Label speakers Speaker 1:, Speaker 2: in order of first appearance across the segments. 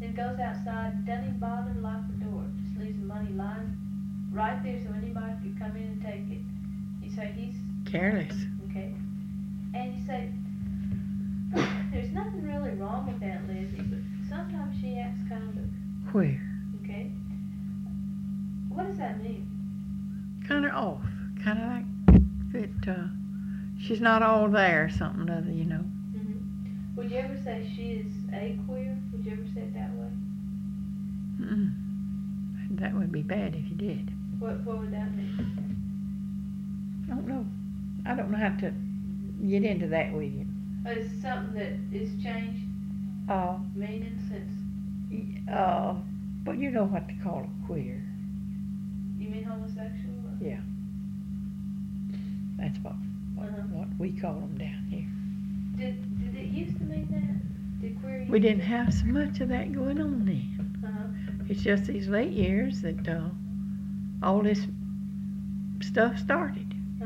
Speaker 1: then goes outside, doesn't even bother to lock the door, just leaves the money lying right there so anybody could come in and take it. You say he's
Speaker 2: careless.
Speaker 1: okay. And you say, there's nothing really wrong with Aunt Lizzie, but sometimes she acts kind of
Speaker 2: Queer.
Speaker 1: okay. What does that mean?
Speaker 2: Kind of off. Kind of like that she's not all there or something or other, you know.
Speaker 1: Mm-hmm. Would you ever say she is a queer? Would you ever say it that way?
Speaker 2: Mm-mm. That would be bad if you did.
Speaker 1: What would that mean?
Speaker 2: I don't know. I don't know how to get into that with you.
Speaker 1: Is it something that is changed meaning since?
Speaker 2: But you know what to call a queer.
Speaker 1: You mean homosexual? Or?
Speaker 2: Yeah. That's what we call them down here.
Speaker 1: Did it used to mean that? Did queer?
Speaker 2: We didn't have so much of that going on then. It's just these late years that all this stuff started.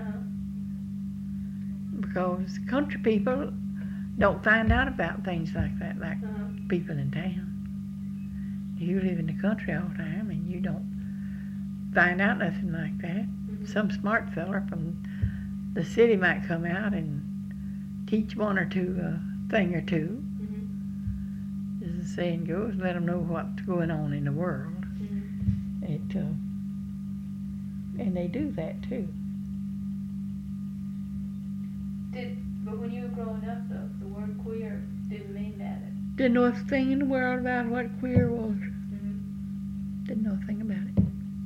Speaker 2: Because country people don't find out about things like that, like people in town. You live in the country all the time and you don't find out nothing like that. Some smart fella from the city might come out and teach one or two thing or two. As the saying goes, let them know what's going on in the world. And they do that too.
Speaker 1: But when you were growing up, though, the word queer didn't mean that.
Speaker 2: Didn't know a thing in the world about what queer was. Didn't know a thing about it.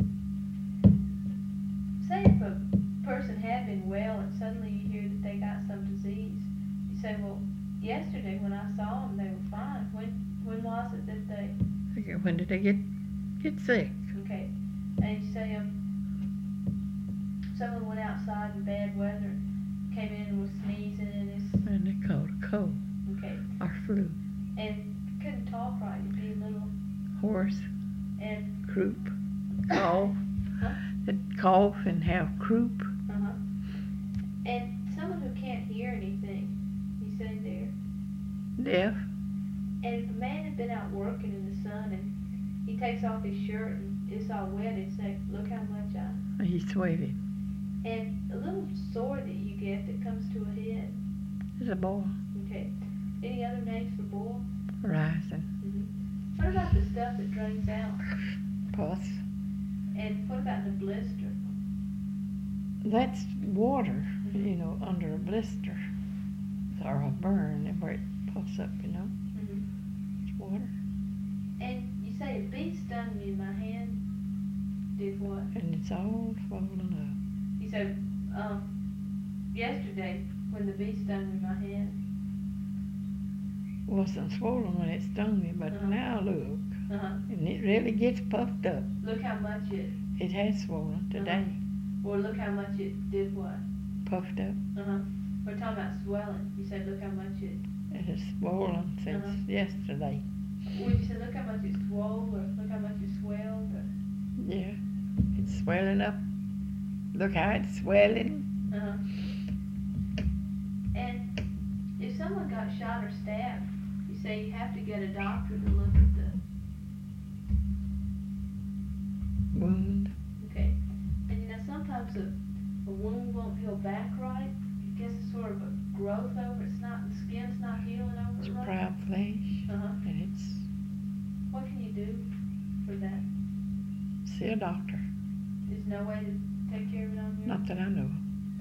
Speaker 1: Say if a person had been well and suddenly you hear that they got some disease, you say, well, yesterday when I saw them, they were fine. When was it that they?
Speaker 2: When did they get sick?
Speaker 1: Okay, and you say someone went outside in bad weather, came in and was sneezing
Speaker 2: and they called a cold.
Speaker 1: Okay.
Speaker 2: Or flu.
Speaker 1: And couldn't talk right. It'd be a little
Speaker 2: hoarse.
Speaker 1: And
Speaker 2: croup. Cough. They'd cough and have croup.
Speaker 1: And someone who can't hear anything, you say they're
Speaker 2: deaf.
Speaker 1: And if a man had been out working in the sun and he takes off his shirt and it's all wet, he'd say, look how much
Speaker 2: He's sweated.
Speaker 1: And a little sore that you get that comes to a head.
Speaker 2: It's a boil.
Speaker 1: Okay. Any other names for boil?
Speaker 2: Rising.
Speaker 1: What about the stuff that drains out?
Speaker 2: Pus.
Speaker 1: And what about the blister?
Speaker 2: That's water, you know, under a blister. Or a burn where it puffs up, you know. It's water.
Speaker 1: And you say a bee stung me in my hand. Did what?
Speaker 2: And it's all swollen up.
Speaker 1: You said, yesterday when the bee stung me in my hand.
Speaker 2: Wasn't swollen when it stung me, but now look. And it really gets puffed up.
Speaker 1: Look how much
Speaker 2: it has swollen today.
Speaker 1: Well, look how much it did what?
Speaker 2: Puffed up.
Speaker 1: We're talking about swelling. You said look how much
Speaker 2: it has swollen since yesterday.
Speaker 1: Would you say look how much it swelled or look how much it swelled? Or?
Speaker 2: Yeah, it's swelling up. Look how it's swelling.
Speaker 1: And if someone got shot or stabbed, you say you have to get a doctor to look at the
Speaker 2: wound.
Speaker 1: Okay. And you know, sometimes a wound won't heal back right. It gets sort of a growth over it. It's not, the skin's not healing over it right.
Speaker 2: It's proud flesh. And it's...
Speaker 1: What can you do for that?
Speaker 2: See a doctor.
Speaker 1: There's no way to take care of it on your own?
Speaker 2: Not that I know of.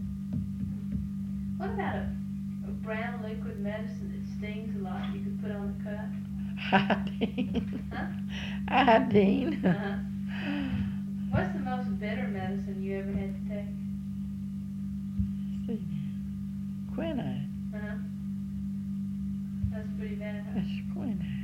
Speaker 1: What about a brown liquid medicine that stings a lot you could put on the cut?
Speaker 2: Iodine. Iodine.
Speaker 1: What's the most bitter medicine you ever had to take?
Speaker 2: Let's see. Quinine.
Speaker 1: That's pretty bad.
Speaker 2: That's quinine.